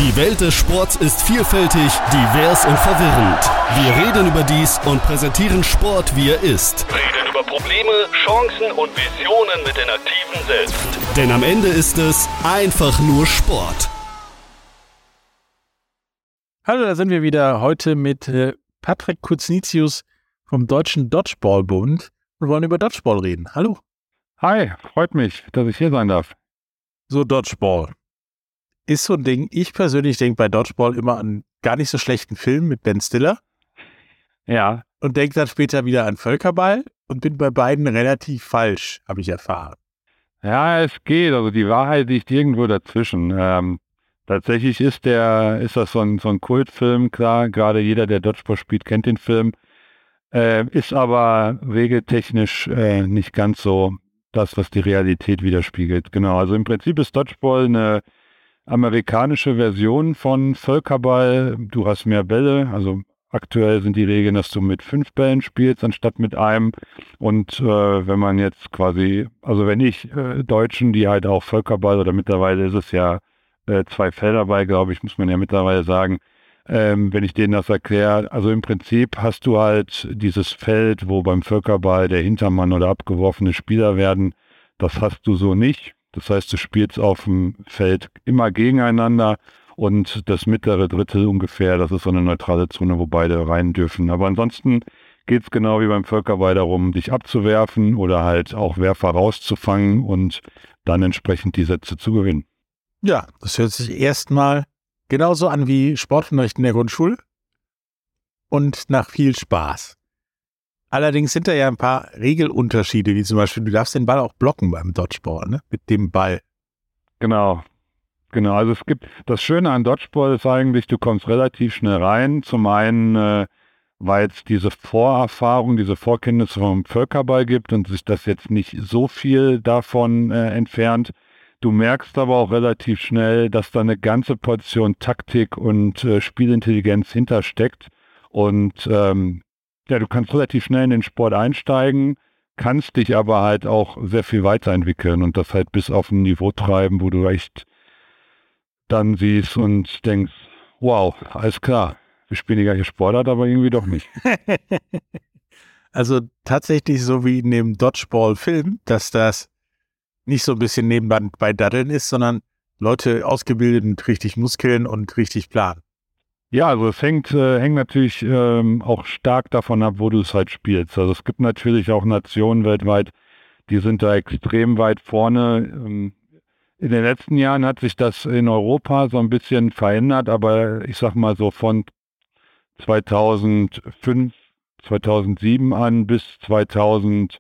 Die Welt des Sports ist vielfältig, divers und verwirrend. Wir reden über dies und präsentieren Sport, wie er ist. Reden über Probleme, Chancen und Visionen mit den Aktiven selbst. Denn am Ende ist es einfach nur Sport. Hallo, da sind wir wieder heute mit Patrick Kuznizius vom Deutschen Dodgeball-Bund und wollen über Dodgeball reden. Hallo. Hi, freut mich, dass ich hier sein darf. So, Dodgeball ist so ein Ding. Ich persönlich denke bei Dodgeball immer an gar nicht so schlechten Film mit Ben Stiller. Ja. Und denke dann später wieder an Völkerball und bin bei beiden relativ falsch, habe ich erfahren. Ja, es geht. Also die Wahrheit liegt irgendwo dazwischen. Tatsächlich ist das so ein Kultfilm, klar. Gerade jeder, der Dodgeball spielt, kennt den Film. Ist aber regeltechnisch nicht ganz so das, was die Realität widerspiegelt. Genau, also im Prinzip ist Dodgeball eine amerikanische Version von Völkerball. Du hast mehr Bälle, also aktuell sind die Regeln, dass du mit 5 Bällen spielst, anstatt mit einem. Und wenn man jetzt quasi, also wenn ich Deutschen, die halt auch Völkerball, oder mittlerweile ist es ja 2 Felderball, glaube ich, muss man ja mittlerweile sagen, wenn ich denen das erkläre, also im Prinzip hast du halt dieses Feld, wo beim Völkerball der Hintermann oder abgeworfene Spieler werden, das hast du so nicht. Das heißt, du spielst auf dem Feld immer gegeneinander und das mittlere Drittel ungefähr, das ist so eine neutrale Zone, wo beide rein dürfen. Aber ansonsten geht es genau wie beim Völkerball darum, dich abzuwerfen oder halt auch Werfer rauszufangen und dann entsprechend die Sätze zu gewinnen. Ja, das hört sich erstmal genauso an wie Sportunterricht in der Grundschule und nach viel Spaß. Allerdings sind da ja ein paar Regelunterschiede, wie zum Beispiel, du darfst den Ball auch blocken beim Dodgeball, ne? Mit dem Ball. Genau. Also es gibt, das Schöne an Dodgeball ist eigentlich, du kommst relativ schnell rein. Zum einen, weil es diese Vorerfahrung, diese Vorkenntnisse vom Völkerball gibt und sich das jetzt nicht so viel davon entfernt. Du merkst aber auch relativ schnell, dass da eine ganze Portion Taktik und Spielintelligenz hintersteckt. Und du kannst relativ schnell in den Sport einsteigen, kannst dich aber halt auch sehr viel weiterentwickeln und das halt bis auf ein Niveau treiben, wo du echt dann siehst und denkst, wow, alles klar, wir spielen die gleiche Sportart, aber irgendwie doch nicht. Also tatsächlich so wie in dem Dodgeball-Film, dass das nicht so ein bisschen nebenan bei Daddeln ist, sondern Leute ausgebildet mit richtig Muskeln und richtig Plan. Ja, also es hängt natürlich auch stark davon ab, wo du es halt spielst. Also es gibt natürlich auch Nationen weltweit, die sind da extrem weit vorne. In den letzten Jahren hat sich das in Europa so ein bisschen verändert, aber ich sag mal so von 2005, 2007 an bis 2017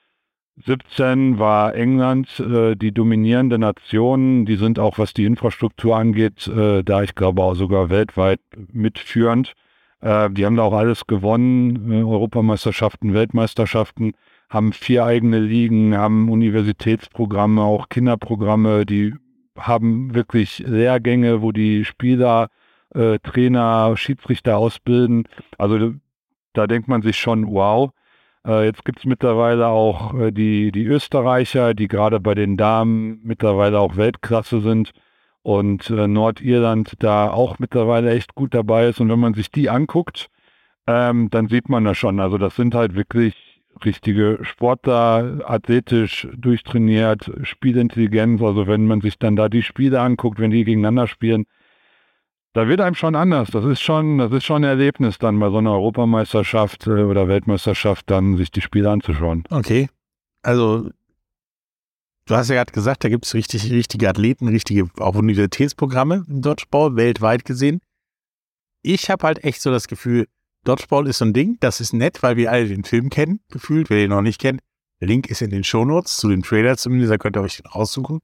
war England die dominierende Nation. Die sind auch, was die Infrastruktur angeht, da ich glaube auch sogar weltweit mitführend. Die haben da auch alles gewonnen, Europameisterschaften, Weltmeisterschaften, haben 4 eigene Ligen, haben Universitätsprogramme, auch Kinderprogramme, die haben wirklich Lehrgänge, wo die Spieler, Trainer, Schiedsrichter ausbilden. Also da denkt man sich schon, wow. Jetzt gibt es mittlerweile auch die Österreicher, die gerade bei den Damen mittlerweile auch Weltklasse sind und Nordirland da auch mittlerweile echt gut dabei ist. Und wenn man sich die anguckt, dann sieht man das schon. Also das sind halt wirklich richtige Sportler, athletisch durchtrainiert, Spielintelligenz. Also wenn man sich dann da die Spiele anguckt, wenn die gegeneinander spielen, da wird einem schon anders. Das ist schon ein Erlebnis, dann bei so einer Europameisterschaft oder Weltmeisterschaft dann sich die Spiele anzuschauen. Okay, also du hast ja gerade gesagt, da gibt es richtige Athleten, richtige auch Universitätsprogramme im Dodgeball, weltweit gesehen. Ich habe halt echt so das Gefühl, Dodgeball ist so ein Ding, das ist nett, weil wir alle den Film kennen, gefühlt. Wer den noch nicht kennt, der Link ist in den Shownotes, zu dem Trailer zumindest, da könnt ihr euch den raussuchen.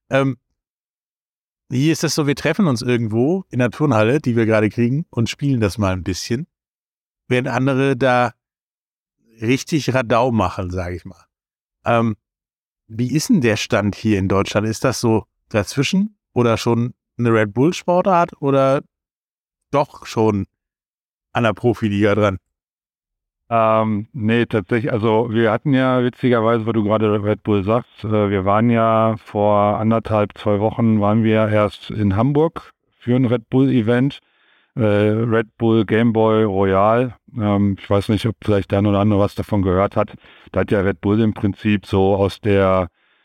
Hier ist es so, wir treffen uns irgendwo in der Turnhalle, die wir gerade kriegen, und spielen das mal ein bisschen, während andere da richtig Radau machen, sage ich mal. Wie ist denn der Stand hier in Deutschland? Ist das so dazwischen oder schon eine Red Bull-Sportart oder doch schon an der Profiliga dran? Nee, tatsächlich, also wir hatten ja witzigerweise, wo du gerade Red Bull sagst, wir waren ja vor 2 Wochen waren wir erst in Hamburg für ein Red Bull-Event. Red Bull Game Boy Royale. Ich weiß nicht, ob vielleicht der eine oder andere was davon gehört hat. Da hat ja Red Bull im Prinzip so aus der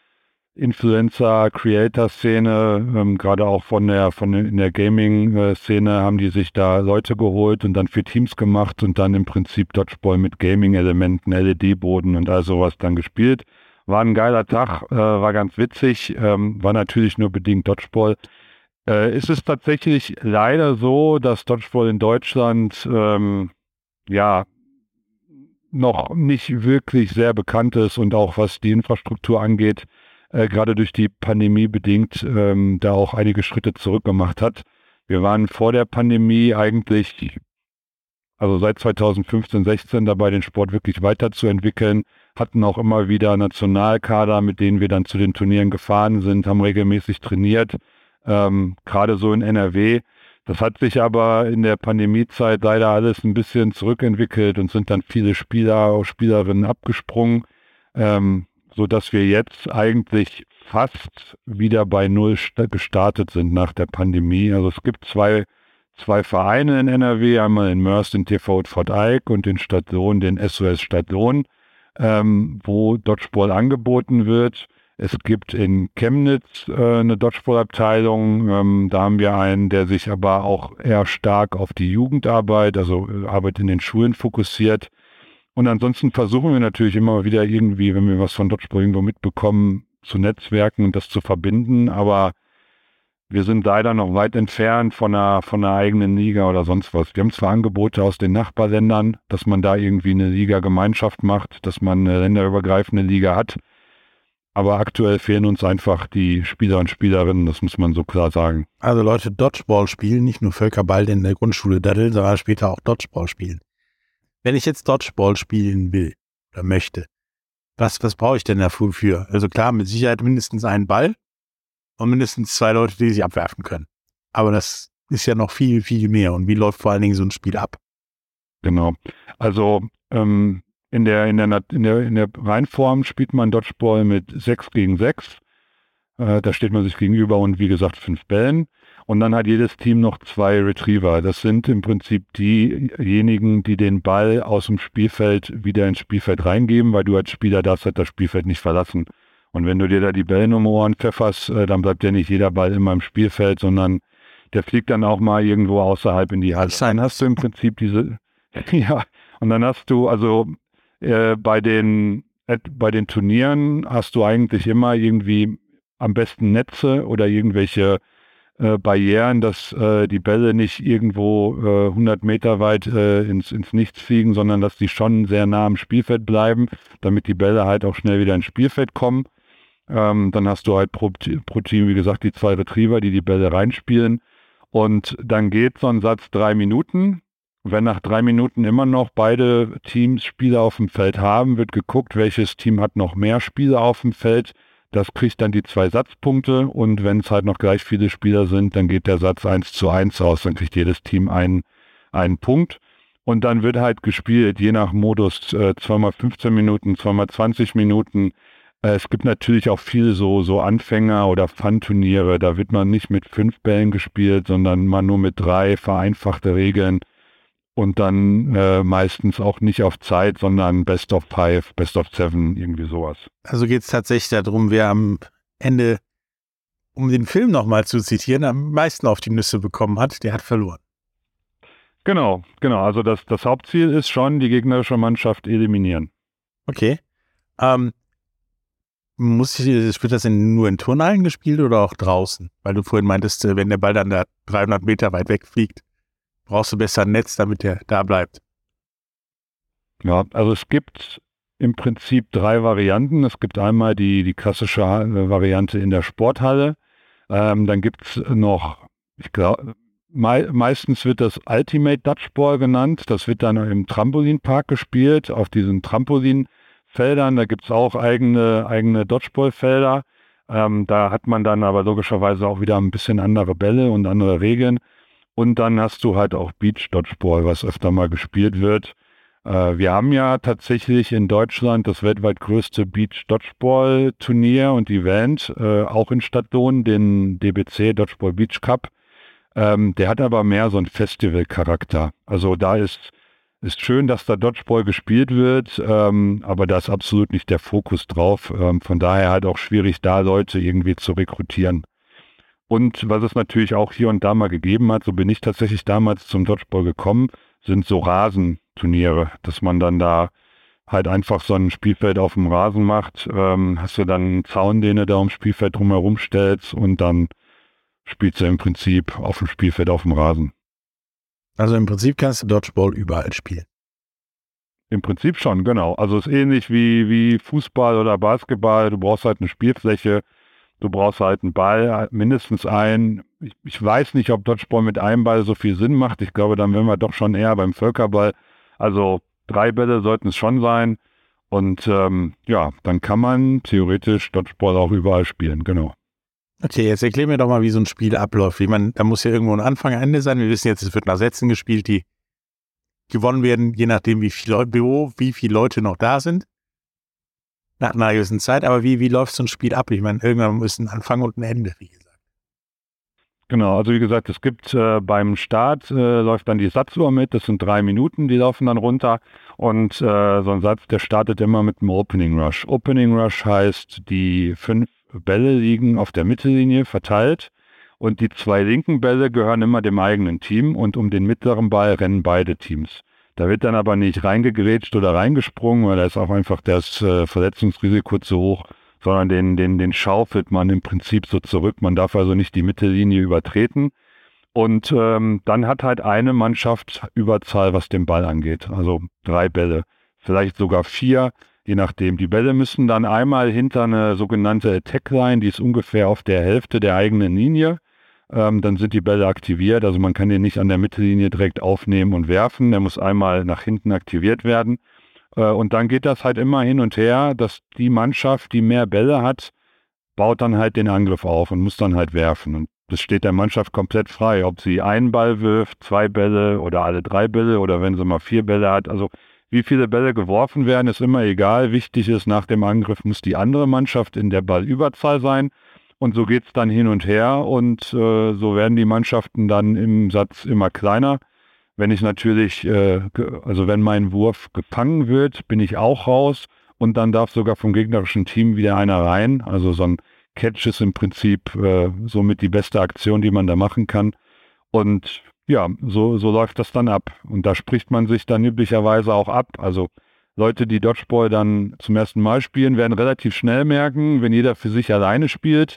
Influencer-Creator-Szene, gerade auch in der Gaming-Szene haben die sich da Leute geholt und dann für Teams gemacht und dann im Prinzip Dodgeball mit Gaming-Elementen, LED-Boden und all sowas dann gespielt. War ein geiler Tag, war ganz witzig, war natürlich nur bedingt Dodgeball. Es ist tatsächlich leider so, dass Dodgeball in Deutschland noch nicht wirklich sehr bekannt ist und auch was die Infrastruktur angeht, gerade durch die Pandemie bedingt, da auch einige Schritte zurückgemacht hat. Wir waren vor der Pandemie eigentlich, also seit 2015, 16 dabei, den Sport wirklich weiterzuentwickeln, hatten auch immer wieder Nationalkader, mit denen wir dann zu den Turnieren gefahren sind, haben regelmäßig trainiert, gerade so in NRW. Das hat sich aber in der Pandemiezeit leider alles ein bisschen zurückentwickelt und sind dann viele Spieler, Spielerinnen abgesprungen, sodass wir jetzt eigentlich fast wieder bei Null gestartet sind nach der Pandemie. Also es gibt zwei Vereine in NRW, einmal in Mörs den TV Fort Eyck und in Stadtlohn den SOS Stadtlohn, wo Dodgeball angeboten wird. Es gibt in Chemnitz eine Dodgeball-Abteilung. Da haben wir einen, der sich aber auch eher stark auf die Jugendarbeit, also Arbeit in den Schulen fokussiert. Und ansonsten versuchen wir natürlich immer wieder irgendwie, wenn wir was von Dodgeball irgendwo mitbekommen, zu netzwerken und das zu verbinden. Aber wir sind leider noch weit entfernt von einer eigenen Liga oder sonst was. Wir haben zwar Angebote aus den Nachbarländern, dass man da irgendwie eine Liga-Gemeinschaft macht, dass man eine länderübergreifende Liga hat. Aber aktuell fehlen uns einfach die Spieler und Spielerinnen, das muss man so klar sagen. Also Leute, Dodgeball spielen, nicht nur Völkerball in der Grundschule daddeln, sondern später auch Dodgeball spielen. Wenn ich jetzt Dodgeball spielen will oder möchte, was brauche ich denn dafür? Also klar, mit Sicherheit mindestens einen Ball und mindestens 2 Leute, die sich abwerfen können. Aber das ist ja noch viel, viel mehr. Und wie läuft vor allen Dingen so ein Spiel ab? Genau. Also in der Reinform spielt man Dodgeball mit 6 gegen 6. Da steht man sich gegenüber und wie gesagt 5 Bällen. Und dann hat jedes Team noch 2 Retriever. Das sind im Prinzip diejenigen, die den Ball aus dem Spielfeld wieder ins Spielfeld reingeben, weil du als Spieler darfst halt das Spielfeld nicht verlassen. Und wenn du dir da die Bälle um Ohren pfefferst, dann bleibt ja nicht jeder Ball immer im Spielfeld, sondern der fliegt dann auch mal irgendwo außerhalb in die Halle. Dann hast du im Prinzip ja, und dann hast du also bei den Turnieren hast du eigentlich immer irgendwie am besten Netze oder irgendwelche Barrieren, dass die Bälle nicht irgendwo 100 Meter weit ins Nichts fliegen, sondern dass die schon sehr nah am Spielfeld bleiben, damit die Bälle halt auch schnell wieder ins Spielfeld kommen. Dann hast du halt pro Team, wie gesagt, die 2 Retriever, die Bälle reinspielen. Und dann geht so ein Satz 3 Minuten. Wenn nach 3 Minuten immer noch beide Teams Spieler auf dem Feld haben, wird geguckt, welches Team hat noch mehr Spieler auf dem Feld. Das kriegt dann die 2 Satzpunkte und wenn es halt noch gleich viele Spieler sind, dann geht der Satz 1:1 aus. Dann kriegt jedes Team einen Punkt. Und dann wird halt gespielt, je nach Modus, 2x15 Minuten, 2x20 Minuten. Es gibt natürlich auch viele so Anfänger- oder Fun-Turniere. Da wird man nicht mit 5 Bällen gespielt, sondern man nur mit 3 vereinfachte Regeln. Und dann meistens auch nicht auf Zeit, sondern Best of 5, Best of 7, irgendwie sowas. Also geht es tatsächlich darum, wer am Ende, um den Film nochmal zu zitieren, am meisten auf die Nüsse bekommen hat, der hat verloren. Genau. Also das Hauptziel ist schon, die gegnerische Mannschaft eliminieren. Okay. Wird das denn nur in Turnhallen gespielt oder auch draußen? Weil du vorhin meintest, wenn der Ball dann da 300 Meter weit wegfliegt, brauchst du besser ein Netz, damit der da bleibt. Ja, also es gibt im Prinzip 3 Varianten. Es gibt einmal die klassische Variante in der Sporthalle. Dann gibt es noch, ich glaube, meistens wird das Ultimate Dodgeball genannt. Das wird dann im Trampolinpark gespielt, auf diesen Trampolinfeldern. Da gibt es auch eigene Dodgeballfelder. Da hat man dann aber logischerweise auch wieder ein bisschen andere Bälle und andere Regeln. Und dann hast du halt auch Beach Dodgeball, was öfter mal gespielt wird. Wir haben ja tatsächlich in Deutschland das weltweit größte Beach Dodgeball Turnier und Event, auch in Stadtlohn, den DBC Dodgeball Beach Cup. Der hat aber mehr so einen Festival-Charakter. Also da ist schön, dass da Dodgeball gespielt wird, aber da ist absolut nicht der Fokus drauf. Von daher halt auch schwierig, da Leute irgendwie zu rekrutieren. Und was es natürlich auch hier und da mal gegeben hat, so bin ich tatsächlich damals zum Dodgeball gekommen, sind so Rasenturniere, dass man dann da halt einfach so ein Spielfeld auf dem Rasen macht. Hast du dann einen Zaun, den du da ums Spielfeld drumherum stellst und dann spielst du im Prinzip auf dem Spielfeld auf dem Rasen. Also im Prinzip kannst du Dodgeball überall spielen. Im Prinzip schon, genau. Also es ist ähnlich wie Fußball oder Basketball. Du brauchst halt eine Spielfläche, du brauchst halt einen Ball, mindestens einen. Ich weiß nicht, ob Dodgeball mit einem Ball so viel Sinn macht. Ich glaube, dann wären wir doch schon eher beim Völkerball. Also 3 Bälle sollten es schon sein. Und dann kann man theoretisch Dodgeball auch überall spielen, genau. Okay, jetzt erklär mir doch mal, wie so ein Spiel abläuft. Da muss ja irgendwo ein Anfang, ein Ende sein. Wir wissen jetzt, es wird nach Sätzen gespielt, die gewonnen werden, je nachdem, wie viele Leute noch da sind. Nach einer gewissen Zeit. Aber wie läuft so ein Spiel ab? Ich meine, irgendwann ist ein Anfang und ein Ende, wie gesagt. Genau, also wie gesagt, es gibt beim Start läuft dann die Satzuhr mit. Das sind 3 Minuten, die laufen dann runter. Und so ein Satz, der startet immer mit einem Opening Rush. Opening Rush heißt, die 5 Bälle liegen auf der Mittellinie verteilt und die 2 linken Bälle gehören immer dem eigenen Team und um den mittleren Ball rennen beide Teams. Da wird dann aber nicht reingegrätscht oder reingesprungen, weil da ist auch einfach das Verletzungsrisiko zu hoch, sondern den schaufelt man im Prinzip so zurück. Man darf also nicht die Mittellinie übertreten. Und dann hat halt eine Mannschaft Überzahl, was den Ball angeht. Also 3 Bälle, vielleicht sogar 4. Je nachdem. Die Bälle müssen dann einmal hinter eine sogenannte Attack-Line, die ist ungefähr auf der Hälfte der eigenen Linie. Dann sind die Bälle aktiviert. Also man kann den nicht an der Mittellinie direkt aufnehmen und werfen. Der muss einmal nach hinten aktiviert werden. Und dann geht das halt immer hin und her, dass die Mannschaft, die mehr Bälle hat, baut dann halt den Angriff auf und muss dann halt werfen. Und das steht der Mannschaft komplett frei, ob sie einen Ball wirft, 2 Bälle oder alle 3 Bälle oder wenn sie mal 4 Bälle hat. Also wie viele Bälle geworfen werden, ist immer egal. Wichtig ist, nach dem Angriff muss die andere Mannschaft in der Ballüberzahl sein. Und so geht es dann hin und her und so werden die Mannschaften dann im Satz immer kleiner. Wenn ich natürlich, wenn mein Wurf gefangen wird, bin ich auch raus und dann darf sogar vom gegnerischen Team wieder einer rein. Also so ein Catch ist im Prinzip somit die beste Aktion, die man da machen kann. Und ja, so läuft das dann ab. Und da spricht man sich dann üblicherweise auch ab. Also Leute, die Dodgeball dann zum ersten Mal spielen, werden relativ schnell merken, wenn jeder für sich alleine spielt,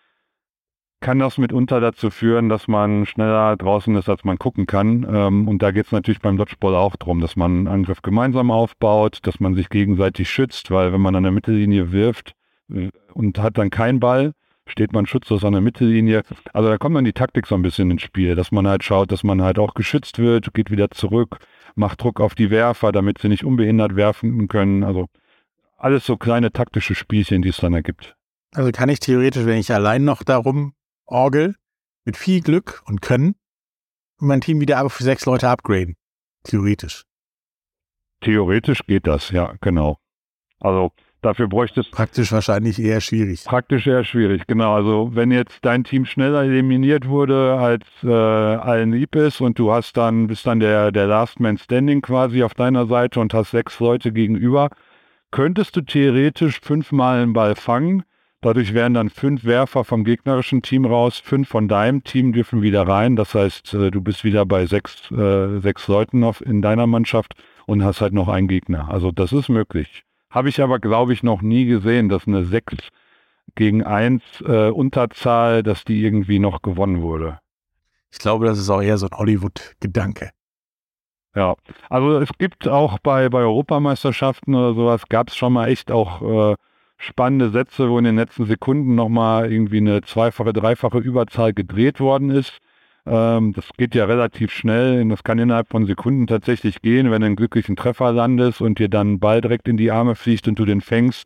kann das mitunter dazu führen, dass man schneller draußen ist, als man gucken kann. Und da geht es natürlich beim Dodgeball auch darum, dass man einen Angriff gemeinsam aufbaut, dass man sich gegenseitig schützt, weil wenn man an der Mittellinie wirft und hat dann keinen Ball, steht man schutzlos an der Mittellinie. Also da kommt dann die Taktik so ein bisschen ins Spiel, dass man halt schaut, dass man halt auch geschützt wird, geht wieder zurück, macht Druck auf die Werfer, damit sie nicht unbehindert werfen können. Also alles so kleine taktische Spielchen, die es dann ergibt. Also kann ich theoretisch, wenn ich allein noch darum orgel, mit viel Glück und Können, mein Team wieder für 6 Leute upgraden. Theoretisch. Theoretisch geht das, ja, genau. Also dafür bräuchte es... Praktisch wahrscheinlich eher schwierig. Praktisch eher schwierig, genau. Also wenn jetzt dein Team schneller eliminiert wurde, als allen lieb ist und du bist dann der Last Man Standing quasi auf deiner Seite und hast 6 Leute gegenüber, könntest du theoretisch 5-mal einen Ball fangen. Dadurch wären dann 5 Werfer vom gegnerischen Team raus, 5 von deinem Team dürfen wieder rein. Das heißt, du bist wieder bei 6 Leuten in deiner Mannschaft und hast halt noch einen Gegner. Also das ist möglich. Habe ich aber, glaube ich, noch nie gesehen, dass eine 6-gegen-1 Unterzahl, dass die irgendwie noch gewonnen wurde. Ich glaube, das ist auch eher so ein Hollywood-Gedanke. Ja, also es gibt auch bei Europameisterschaften oder sowas, gab es schon mal echt auch spannende Sätze, wo in den letzten Sekunden nochmal irgendwie eine 2-fache, 3-fache Überzahl gedreht worden ist. Das geht ja relativ schnell. Das kann innerhalb von Sekunden tatsächlich gehen, wenn du einen glücklichen Treffer landest und dir dann ein Ball direkt in die Arme fliegt und du den fängst.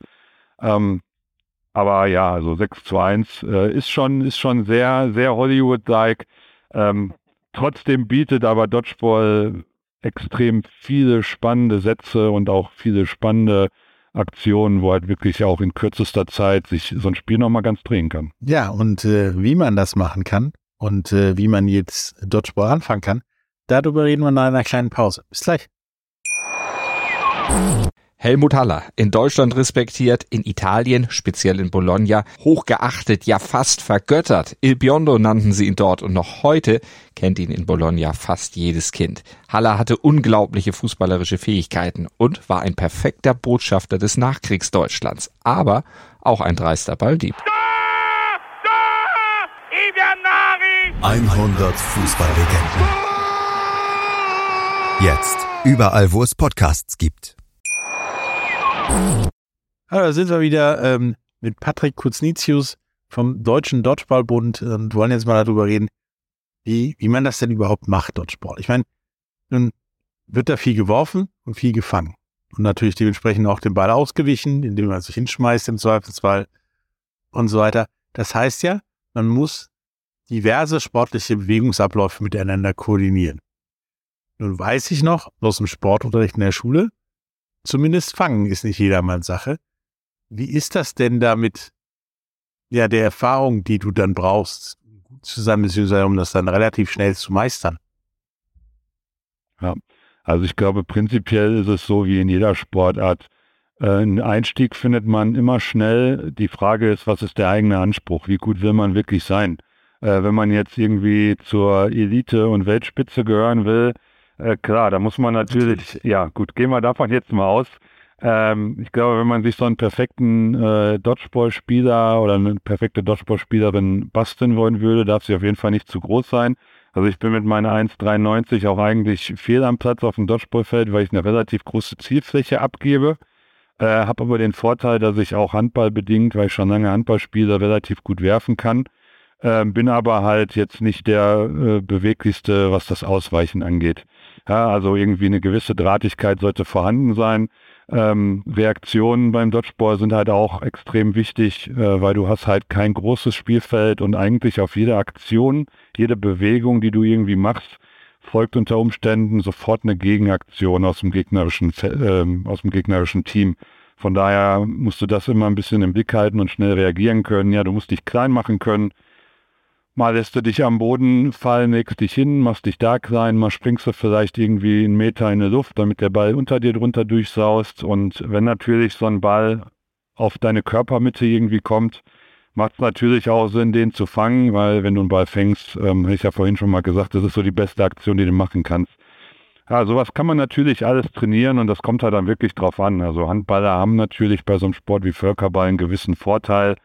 Aber ja, also 6-1 ist schon sehr, sehr Hollywood-like. Trotzdem bietet aber Dodgeball extrem viele spannende Sätze und auch viele spannende Aktionen, wo halt wirklich auch in kürzester Zeit sich so ein Spiel nochmal ganz drehen kann. Ja, und wie man das machen kann, und wie man jetzt Dodgeball anfangen kann, darüber reden wir nach einer kleinen Pause. Bis gleich. Helmut Haller, in Deutschland respektiert, in Italien, speziell in Bologna, hochgeachtet, ja fast vergöttert. Il Biondo nannten sie ihn dort und noch heute kennt ihn in Bologna fast jedes Kind. Haller hatte unglaubliche fußballerische Fähigkeiten und war ein perfekter Botschafter des Nachkriegsdeutschlands, aber auch ein dreister Balldieb. 100 Fußballlegenden. Jetzt überall, wo es Podcasts gibt. Hallo, da sind wir wieder mit Patrick Kuznizius vom Deutschen Dodgeballbund und wollen jetzt mal darüber reden, wie man das denn überhaupt macht, Dodgeball. Ich meine, nun wird da viel geworfen und viel gefangen. Und natürlich dementsprechend auch den Ball ausgewichen, indem man sich hinschmeißt im Zweifelsfall und so weiter. Das heißt ja, man muss diverse sportliche Bewegungsabläufe miteinander koordinieren. Nun weiß ich noch aus dem Sportunterricht in der Schule, zumindest fangen ist nicht jedermanns Sache. Wie ist das denn damit, ja, der Erfahrung, die du dann brauchst, gut zusammen, beziehungsweise um das dann relativ schnell zu meistern? Ja, also ich glaube, prinzipiell ist es so wie in jeder Sportart. Einen Einstieg findet man immer schnell. Die Frage ist, was ist der eigene Anspruch? Wie gut will man wirklich sein? Wenn man jetzt irgendwie zur Elite und Weltspitze gehören will, klar, da muss man natürlich, ja gut, gehen wir davon jetzt mal aus. Ich glaube, wenn man sich so einen perfekten Dodgeball-Spieler oder eine perfekte Dodgeball-Spielerin basteln wollen würde, darf sie auf jeden Fall nicht zu groß sein. Also ich bin mit meiner 1,93 auch eigentlich fehl am Platz auf dem Dodgeballfeld, weil ich eine relativ große Zielfläche abgebe. Habe aber den Vorteil, dass ich auch handballbedingt, weil ich schon lange Handball spiele, relativ gut werfen kann. Bin aber halt jetzt nicht der beweglichste, was das Ausweichen angeht. Ja, also irgendwie eine gewisse Drahtigkeit sollte vorhanden sein. Reaktionen beim Dodgeball sind halt auch extrem wichtig, weil du hast halt kein großes Spielfeld und eigentlich auf jede Aktion, jede Bewegung, die du irgendwie machst, folgt unter Umständen sofort eine Gegenaktion aus dem gegnerischen Team. Von daher musst du das immer ein bisschen im Blick halten und schnell reagieren können. Ja, du musst dich klein machen können. Mal lässt du dich am Boden fallen, legst dich hin, machst dich da klein, mal springst du vielleicht irgendwie 1 Meter in die Luft, damit der Ball unter dir drunter durchsaust. Und wenn natürlich so ein Ball auf deine Körpermitte irgendwie kommt, macht es natürlich auch Sinn, den zu fangen, weil wenn du einen Ball fängst, habe ich ja vorhin schon mal gesagt, das ist so die beste Aktion, die du machen kannst. Ja, sowas kann man natürlich alles trainieren und das kommt halt dann wirklich drauf an. Also Handballer haben natürlich bei so einem Sport wie Völkerball einen gewissen Vorteil.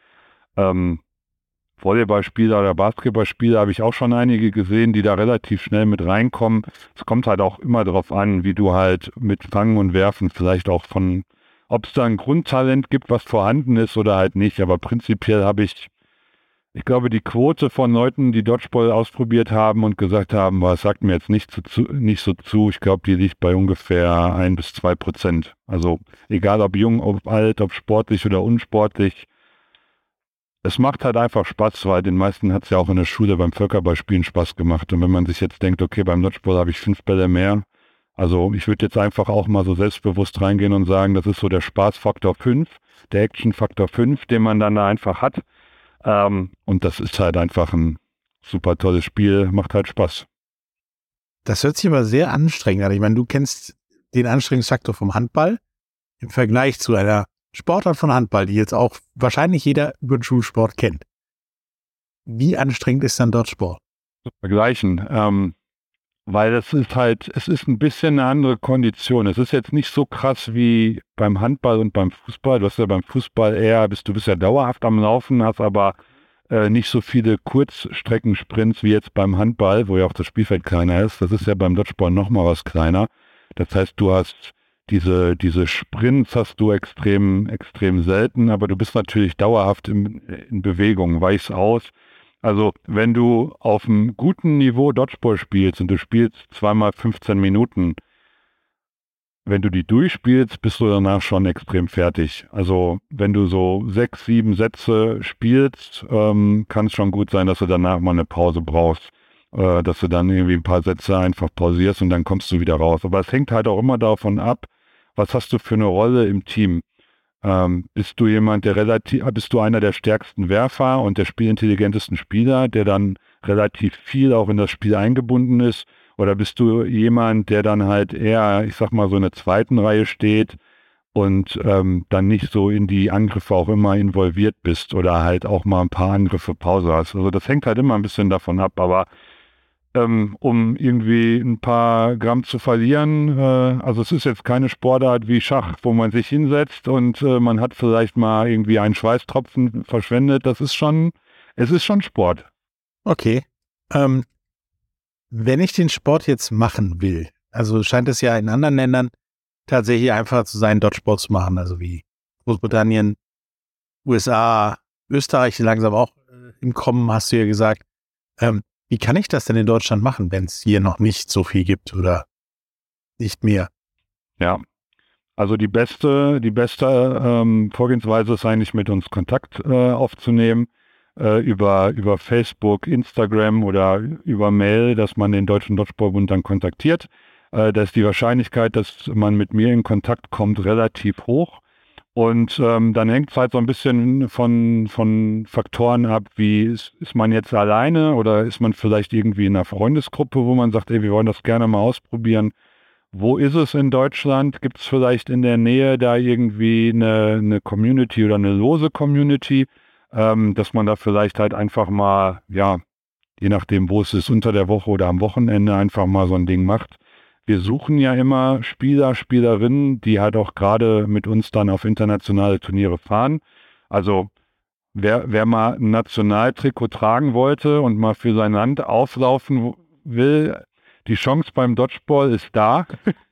Volleyballspieler oder Basketballspieler habe ich auch schon einige gesehen, die da relativ schnell mit reinkommen. Es kommt halt auch immer darauf an, wie du halt mit Fangen und Werfen vielleicht auch ob es da ein Grundtalent gibt, was vorhanden ist oder halt nicht. Aber prinzipiell habe ich glaube, die Quote von Leuten, die Dodgeball ausprobiert haben und gesagt haben, was sagt mir jetzt nicht so zu, ich glaube, die liegt bei ungefähr 1-2%. Also egal ob jung, ob alt, ob sportlich oder unsportlich. Es macht halt einfach Spaß, weil den meisten hat es ja auch in der Schule beim Völkerballspielen Spaß gemacht. Und wenn man sich jetzt denkt, okay, beim Dodgeball habe ich 5 Bälle mehr. Also ich würde jetzt einfach auch mal so selbstbewusst reingehen und sagen, das ist so der Spaßfaktor 5, der Actionfaktor 5, den man dann da einfach hat. Und das ist halt einfach ein super tolles Spiel, macht halt Spaß. Das hört sich aber sehr anstrengend an. Ich meine, du kennst den Anstrengungsfaktor vom Handball im Vergleich zu einer Sportart von Handball, die jetzt auch wahrscheinlich jeder über den Schulsport kennt. Wie anstrengend ist dann Dodgeball? Vergleichen, weil es ist ein bisschen eine andere Kondition. Es ist jetzt nicht so krass wie beim Handball und beim Fußball. Du hast ja beim Fußball du bist ja dauerhaft am Laufen, hast aber nicht so viele Kurzstreckensprints wie jetzt beim Handball, wo ja auch das Spielfeld kleiner ist. Das ist ja beim Dodgeball nochmal was kleiner. Das heißt, du hast diese Sprints hast du extrem, extrem selten, aber du bist natürlich dauerhaft in Bewegung, weichst aus. Also wenn du auf einem guten Niveau Dodgeball spielst und du spielst 2x 15 Minuten, wenn du die durchspielst, bist du danach schon extrem fertig. Also wenn du so 6, 7 Sätze spielst, kann es schon gut sein, dass du danach mal eine Pause brauchst. Dass du dann irgendwie ein paar Sätze einfach pausierst und dann kommst du wieder raus. Aber es hängt halt auch immer davon ab, was hast du für eine Rolle im Team. Bist du jemand, bist du einer der stärksten Werfer und der spielintelligentesten Spieler, der dann relativ viel auch in das Spiel eingebunden ist? Oder bist du jemand, der dann halt eher, ich sag mal, so in der zweiten Reihe steht und dann nicht so in die Angriffe auch immer involviert bist oder halt auch mal ein paar Angriffe Pause hast? Also das hängt halt immer ein bisschen davon ab, aber um irgendwie ein paar Gramm zu verlieren, also es ist jetzt keine Sportart wie Schach, wo man sich hinsetzt und man hat vielleicht mal irgendwie einen Schweißtropfen verschwendet. Es ist schon Sport. Okay. Wenn ich den Sport jetzt machen will, also scheint es ja in anderen Ländern tatsächlich einfacher zu sein, Dodgeball zu machen, also wie Großbritannien, USA, Österreich langsam auch im Kommen, hast du ja gesagt. Wie kann ich das denn in Deutschland machen, wenn es hier noch nicht so viel gibt oder nicht mehr? Ja, also die beste Vorgehensweise ist eigentlich, mit uns Kontakt aufzunehmen, über Facebook, Instagram oder über Mail, dass man den Deutschen Dodgeball-Bund dann kontaktiert. Da ist die Wahrscheinlichkeit, dass man mit mir in Kontakt kommt, relativ hoch. Und dann hängt es halt so ein bisschen von Faktoren ab, wie ist man jetzt alleine oder ist man vielleicht irgendwie in einer Freundesgruppe, wo man sagt, ey, wir wollen das gerne mal ausprobieren. Wo ist es in Deutschland? Gibt es vielleicht in der Nähe da irgendwie eine Community oder eine lose Community, dass man da vielleicht halt einfach mal, ja, je nachdem, wo es ist, unter der Woche oder am Wochenende einfach mal so ein Ding macht. Wir suchen ja immer Spieler, Spielerinnen, die halt auch gerade mit uns dann auf internationale Turniere fahren. Also wer mal ein Nationaltrikot tragen wollte und mal für sein Land auflaufen will, die Chance beim Dodgeball ist da.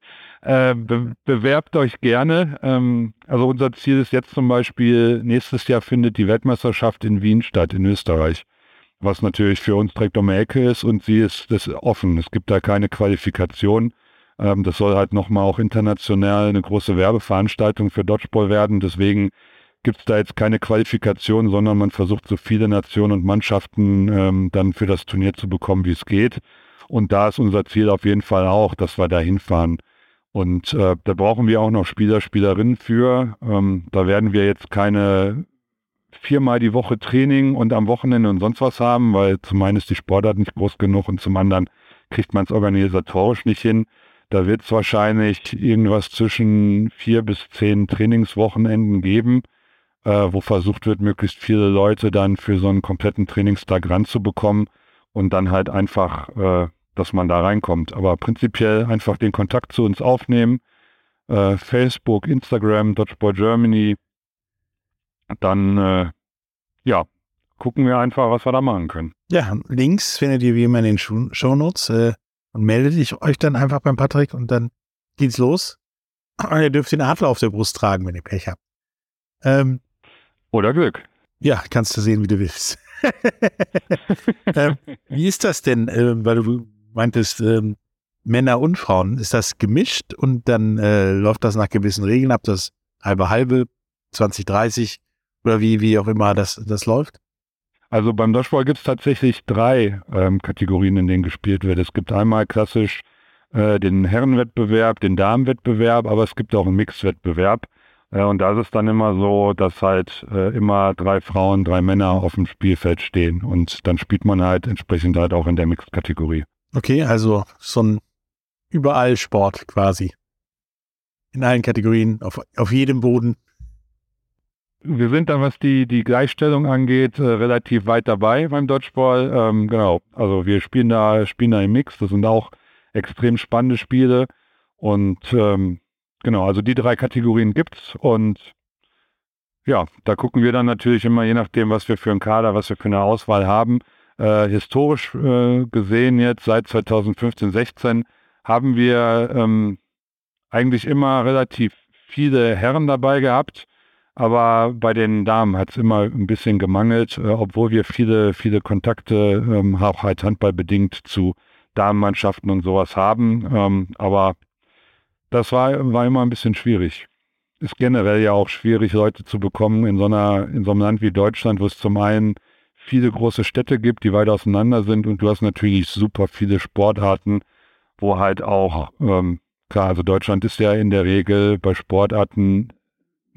Bewerbt euch gerne. Also unser Ziel ist jetzt zum Beispiel, nächstes Jahr findet die Weltmeisterschaft in Wien statt, in Österreich. Was natürlich für uns direkt um die Ecke ist und sie ist offen. Es gibt da keine Qualifikation. Das soll halt nochmal auch international eine große Werbeveranstaltung für Dodgeball werden. Deswegen gibt es da jetzt keine Qualifikation, sondern man versucht so viele Nationen und Mannschaften dann für das Turnier zu bekommen, wie es geht. Und da ist unser Ziel auf jeden Fall auch, dass wir da hinfahren. Und da brauchen wir auch noch Spieler, Spielerinnen für. Da werden wir jetzt keine 4-mal die Woche Training und am Wochenende und sonst was haben, weil zum einen ist die Sportart nicht groß genug und zum anderen kriegt man es organisatorisch nicht hin. Da wird es wahrscheinlich irgendwas zwischen 4 bis 10 Trainingswochenenden geben, wo versucht wird, möglichst viele Leute dann für so einen kompletten Trainingstag ranzubekommen und dann halt einfach, dass man da reinkommt. Aber prinzipiell einfach den Kontakt zu uns aufnehmen. Facebook, Instagram, Dodgeball Germany. Dann, gucken wir einfach, was wir da machen können. Ja, Links findet ihr wie immer in den Shownotes und meldet euch dann einfach beim Patrick und dann geht's los. Und ihr dürft den Adler auf der Brust tragen, wenn ihr Pech habt. Oder Glück. Ja, kannst du sehen, wie du willst. Wie ist das denn, weil du meintest, Männer und Frauen, ist das gemischt und dann läuft das nach gewissen Regeln ab, das halbe, 20-30 oder wie auch immer das läuft? Also beim Dodgeball gibt es tatsächlich 3 Kategorien, in denen gespielt wird. Es gibt einmal klassisch den Herrenwettbewerb, den Damenwettbewerb, aber es gibt auch einen Mixed-Wettbewerb. Und da ist es dann immer so, dass halt immer 3 Frauen, 3 Männer auf dem Spielfeld stehen. Und dann spielt man halt entsprechend halt auch in der Mixed-Kategorie. Okay, also so ein überall Sport quasi. In allen Kategorien, auf jedem Boden. Wir sind dann, was die Gleichstellung angeht, relativ weit dabei beim Dodgeball. Genau, also wir spielen da im Mix. Das sind auch extrem spannende Spiele. Und genau, also die 3 Kategorien gibt's. Und ja, da gucken wir dann natürlich immer, je nachdem, was wir für einen Kader, was wir für eine Auswahl haben. Historisch gesehen jetzt seit 2015, 16 haben wir eigentlich immer relativ viele Herren dabei gehabt. Aber bei den Damen hat es immer ein bisschen gemangelt, obwohl wir viele Kontakte auch halt handballbedingt zu Damenmannschaften und sowas haben. Aber das war immer ein bisschen schwierig. Ist generell ja auch schwierig, Leute zu bekommen in so einem Land wie Deutschland, wo es zum einen viele große Städte gibt, die weit auseinander sind und du hast natürlich super viele Sportarten, wo halt auch, klar, also Deutschland ist ja in der Regel bei Sportarten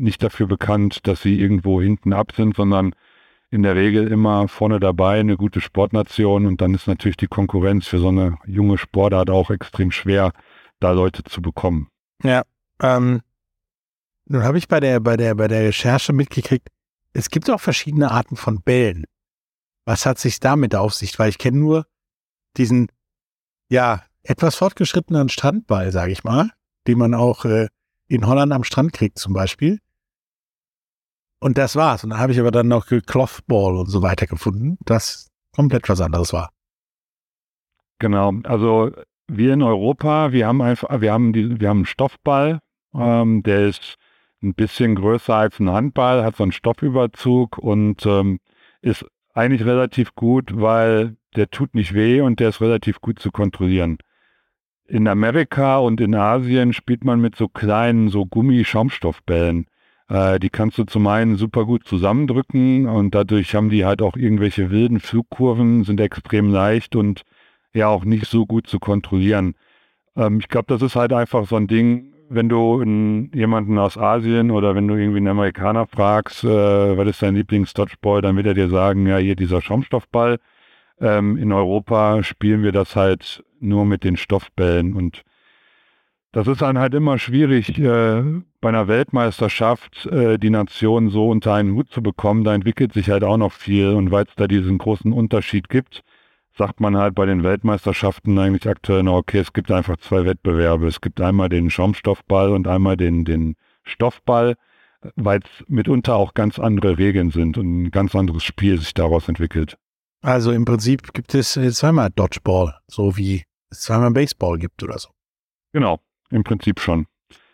nicht dafür bekannt, dass sie irgendwo hinten ab sind, sondern in der Regel immer vorne dabei, eine gute Sportnation, und dann ist natürlich die Konkurrenz für so eine junge Sportart auch extrem schwer, da Leute zu bekommen. Ja, nun habe ich bei der Recherche mitgekriegt, es gibt auch verschiedene Arten von Bällen. Was hat sich damit auf sich? Weil ich kenne nur diesen, ja, etwas fortgeschrittenen Strandball, sage ich mal, den man auch in Holland am Strand kriegt zum Beispiel. Und das war's. Und da habe ich aber dann noch Clothball und so weiter gefunden, das komplett was anderes war. Genau, also wir in Europa, wir haben einen Stoffball, der ist ein bisschen größer als ein Handball, hat so einen Stoffüberzug und ist eigentlich relativ gut, weil der tut nicht weh und der ist relativ gut zu kontrollieren. In Amerika und in Asien spielt man mit so kleinen, so Gummi-Schaumstoffbällen. Die kannst du zum einen super gut zusammendrücken und dadurch haben die halt auch irgendwelche wilden Flugkurven, sind extrem leicht und ja auch nicht so gut zu kontrollieren. Ich glaube, das ist halt einfach so ein Ding, wenn du jemanden aus Asien oder wenn du irgendwie einen Amerikaner fragst, was ist dein Lieblings-Dodgeball, dann wird er dir sagen, ja, hier dieser Schaumstoffball. In Europa spielen wir das halt nur mit den Stoffbällen und das ist dann halt immer schwierig, bei einer Weltmeisterschaft die Nation so unter einen Hut zu bekommen. Da entwickelt sich halt auch noch viel und weil es da diesen großen Unterschied gibt, sagt man halt bei den Weltmeisterschaften eigentlich aktuell noch, okay, es gibt einfach 2 Wettbewerbe. Es gibt einmal den Schaumstoffball und einmal den Stoffball, weil es mitunter auch ganz andere Regeln sind und ein ganz anderes Spiel sich daraus entwickelt. Also im Prinzip gibt es zweimal Dodgeball, so wie es zweimal Baseball gibt oder so. Genau, im Prinzip schon.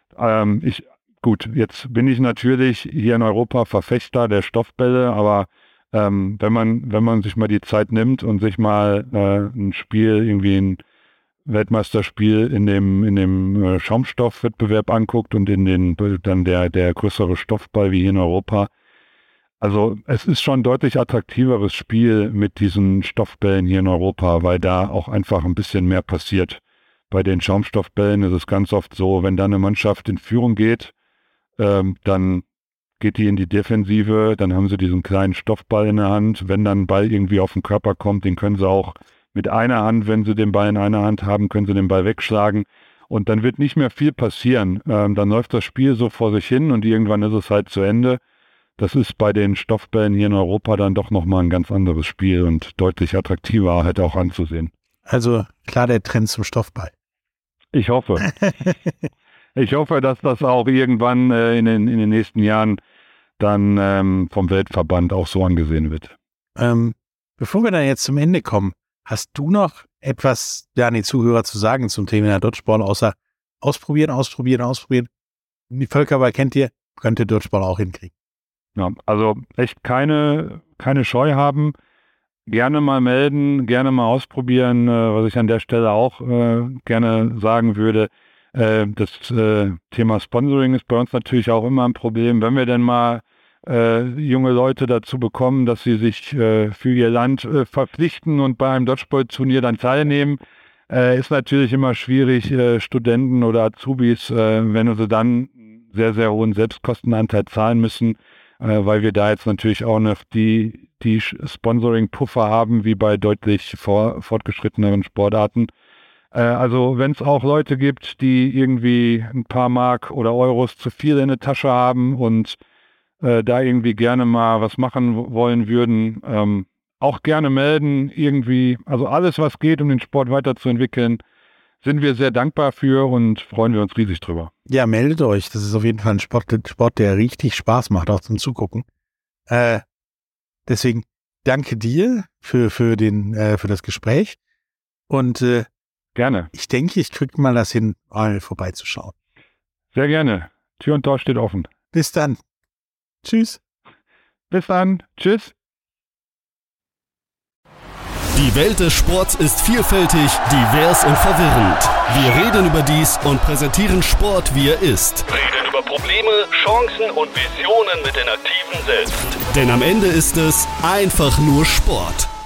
Jetzt bin ich natürlich hier in Europa Verfechter der Stoffbälle, aber wenn man sich mal die Zeit nimmt und sich mal ein Spiel, irgendwie ein Weltmeisterspiel in dem Schaumstoffwettbewerb anguckt und dann der größere Stoffball wie hier in Europa. Also es ist schon ein deutlich attraktiveres Spiel mit diesen Stoffbällen hier in Europa, weil da auch einfach ein bisschen mehr passiert. Bei den Schaumstoffbällen ist es ganz oft so, wenn da eine Mannschaft in Führung geht, dann geht die in die Defensive, dann haben sie diesen kleinen Stoffball in der Hand. Wenn dann ein Ball irgendwie auf den Körper kommt, den können sie auch mit einer Hand, wenn sie den Ball in einer Hand haben, können sie den Ball wegschlagen. Und dann wird nicht mehr viel passieren. Dann läuft das Spiel so vor sich hin und irgendwann ist es halt zu Ende. Das ist bei den Stoffbällen hier in Europa dann doch nochmal ein ganz anderes Spiel und deutlich attraktiver halt auch anzusehen. Also klar der Trend zum Stoffball. Ich hoffe. Ich hoffe, dass das auch irgendwann in den nächsten Jahren dann vom Weltverband auch so angesehen wird. Bevor wir dann jetzt zum Ende kommen, hast du noch etwas an die Zuhörer zu sagen zum Thema Dodgeball, außer ausprobieren? Die Völkerball kennt ihr, könnt ihr Dodgeball auch hinkriegen. Ja, also echt keine Scheu haben, gerne mal melden, gerne mal ausprobieren, was ich an der Stelle auch gerne sagen würde. Das Thema Sponsoring ist bei uns natürlich auch immer ein Problem. Wenn wir denn mal junge Leute dazu bekommen, dass sie sich für ihr Land verpflichten und bei einem Dodgeball-Turnier dann teilnehmen, ist natürlich immer schwierig, Studenten oder Azubis, wenn sie dann sehr, sehr hohen Selbstkostenanteil zahlen müssen, weil wir da jetzt natürlich auch noch die Sponsoring-Puffer haben, wie bei deutlich fortgeschritteneren Sportarten. Also wenn es auch Leute gibt, die irgendwie ein paar Mark oder Euros zu viel in der Tasche haben und da irgendwie gerne mal was machen wollen würden, auch gerne melden irgendwie. Also alles, was geht, um den Sport weiterzuentwickeln, sind wir sehr dankbar für und freuen wir uns riesig drüber. Ja, meldet euch. Das ist auf jeden Fall ein Sport, der richtig Spaß macht, auch zum Zugucken. Deswegen danke dir für das Gespräch und gerne. Ich denke, ich kriege mal das hin, mal vorbeizuschauen. Sehr gerne. Tür und Tor steht offen. Bis dann. Tschüss. Bis dann. Tschüss. Die Welt des Sports ist vielfältig, divers und verwirrend. Wir reden über dies und präsentieren Sport, wie er ist. Reden über Probleme, Chancen und Visionen mit den Aktiven selbst. Denn am Ende ist es einfach nur Sport.